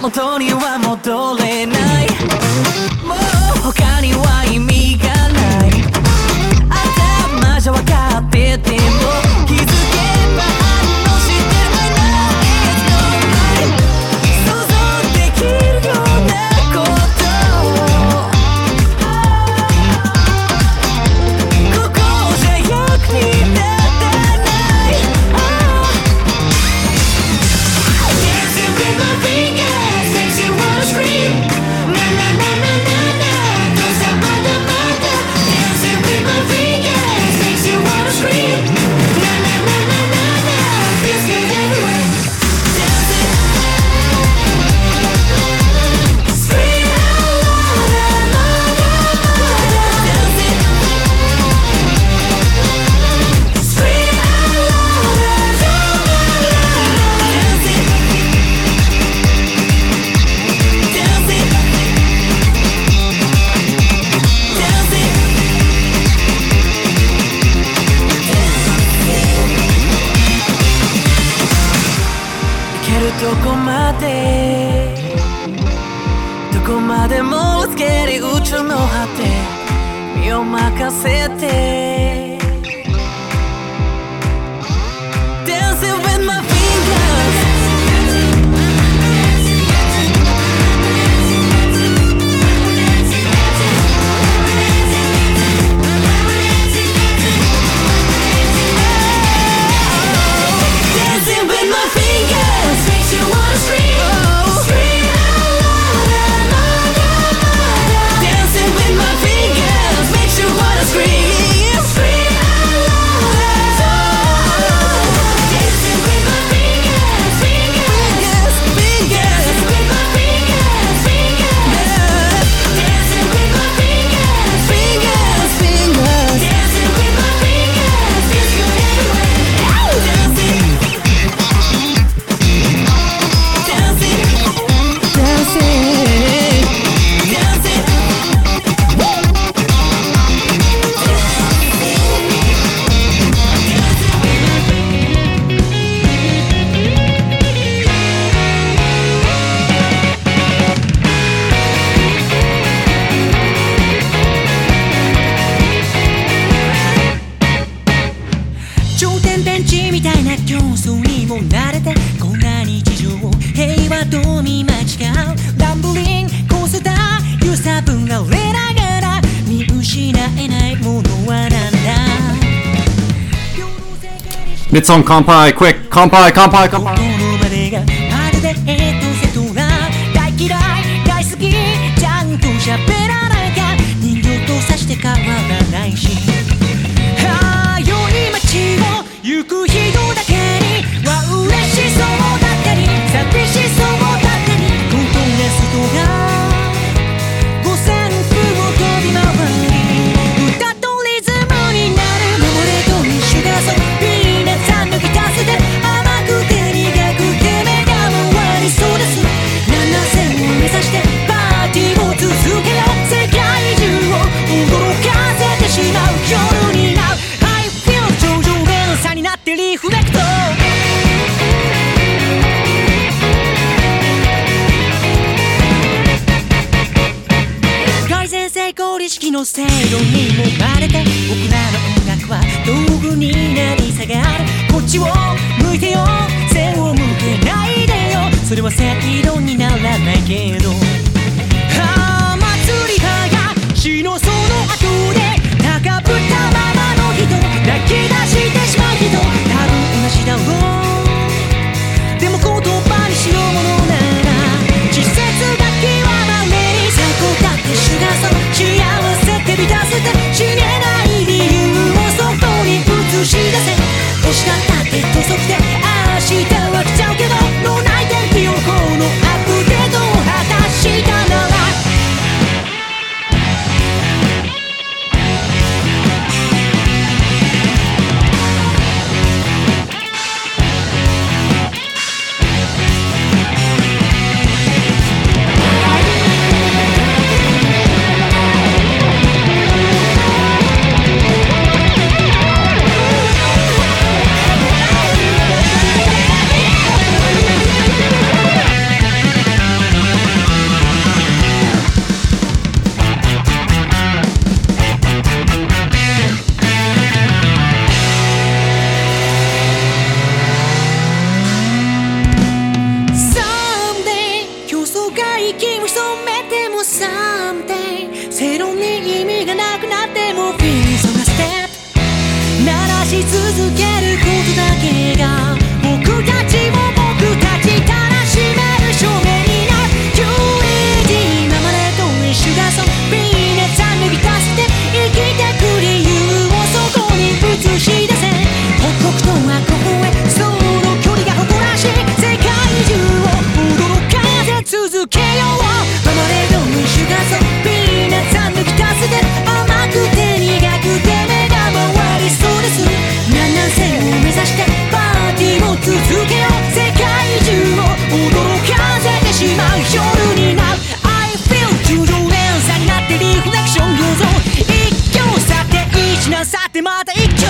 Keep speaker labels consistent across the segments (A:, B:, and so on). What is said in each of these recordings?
A: 元には戻れない。もう他には意味がない。頭じゃ分かってても気づけばあの知ってる I know it's not right。 想像できるようなことここじゃ役に立たない。Dancing with my fingers makes you wanna scream。 Na na na na na na don't stop mother mother。 Dancing with my fingers makes you wanna scream。 Na na na na na na feels good everywhere。 Dancing scream out louder louder louder。 Dancing scream out louder louder louder。 Dancing行けるとこまでどこまでもつけり宇宙の果て身を任せて Dancing with my fingers。Dancing with my fingers makes you wanna scream。 Scream out louder louder louder。 Dancing with my fingers makes you wanna scream。 Scream out louder louder。 Dancing with my fingers fingers fingers。 Dancing with my fingers fingers。 Dancing with my fingers fingers fingers。 Dancing with my fingers feels good everywhere。 Dancing
B: 頂点ベンチみたいな競争にも慣れてこんな日常を平和と見間違うランブリンコースター揺さぶられながら見失えないものはなんだ。
C: Mid-song Kampai, quick! Kampai, Kampai,
B: こ
C: Kampai!
B: のまでがまるでセトラ大嫌い大好きちゃんと喋らなきゃ人形とさして変わらないしああ良い街を行く人だけには嬉しそうだったり寂しそうだったりコントレストが5000分を飛び回り歌とリズムになる守れと一緒だそうピーナッツ&ギタースで甘くて苦くて目が回りそうです7000を目指してパーティーを続けよう世界中を驚かせてしまう夜になる I feel 頂上連鎖になってリフレクト改善成功意識の制度にもまれて僕らの音楽は道具になり下がるこっちを向いてよ背を向けないでよそれは正論にならないけどああ祭りはが死のその後で高ぶったままの人泣き出してしまう人多分同じだろうでも言葉にしようものなら季節が極まれに最高だって主がそう幸せって満たせて死ねない理由をそこに映し出せ欲しかったって土足で明日は来ちゃうけど脳内天気予報のアップデートを果たしたならけることだけが僕たちを僕たちたらしめる証明になる QED 今までと一緒だぞピーナッツ脱ぎ出して生きてく理由をそこに映し出せ北北東はここへその距離が誇らしい世界中を驚かせ続けよう今までと一緒だぞピーナッツ脱ぎ出して甘くて苦くて目が回りそうです南南線を目指してパーティーを続けよう世界中を驚かせてしまう夜になる I feel 10連鎖になってリフレクション偶像一挙さて一難去ってまた一挙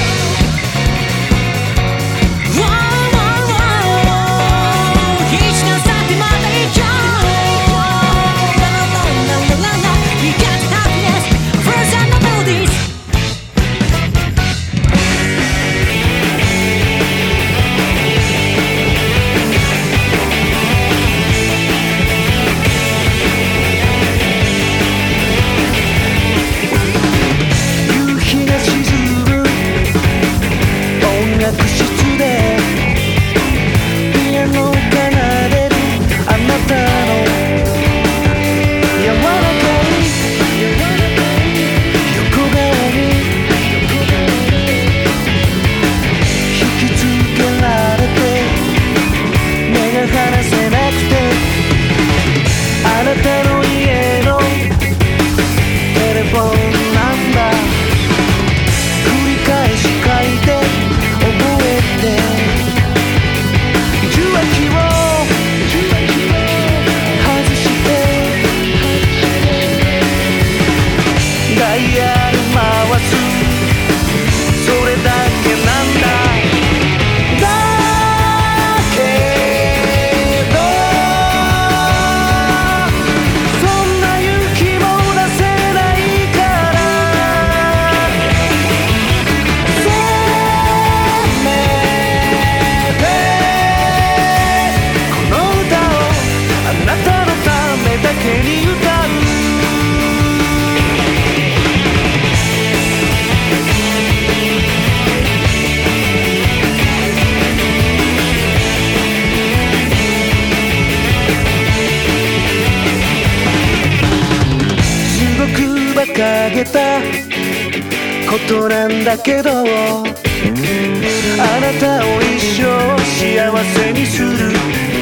D: 掲げたことなんだけどあなたを一生幸せにする